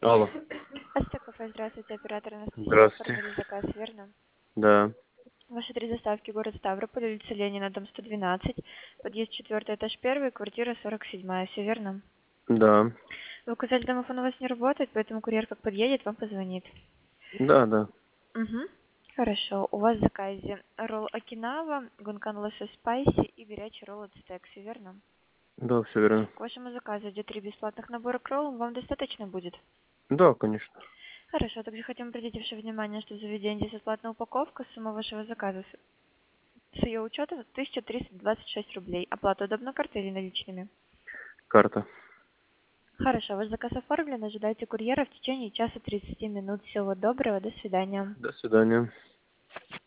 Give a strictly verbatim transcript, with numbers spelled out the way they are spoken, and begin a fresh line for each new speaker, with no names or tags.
Алло.
Астя кафе, здравствуйте, оператор Анастасия,
Здравствуйте.
оформили заказ, верно?
Да.
Ваши три доставки: город Ставрополь, улица Ленина, дом сто двенадцать, подъезд четвертый, этаж первый, квартира сорок семь, все верно?
Да.
Вы указали, домофон у вас не работает, поэтому курьер как подъедет, вам позвонит.
Да, да.
Угу. Хорошо, у вас в заказе ролл Окинава, гункан лосось спайси и горячий ролл от стек, все верно?
Да, все верно.
К вашему заказу идет три бесплатных набора к роллам, вам достаточно будет?
Да, конечно.
Хорошо, также хотим обратить ваше внимание, что в заведении бесплатная упаковка, сумма вашего заказа с ее учетом тысяча триста двадцать шесть рублей. Оплата удобно картой или наличными?
Карта.
Хорошо, ваш заказ оформлен, ожидайте курьера в течение часа тридцати минут. Всего доброго, до свидания.
До свидания.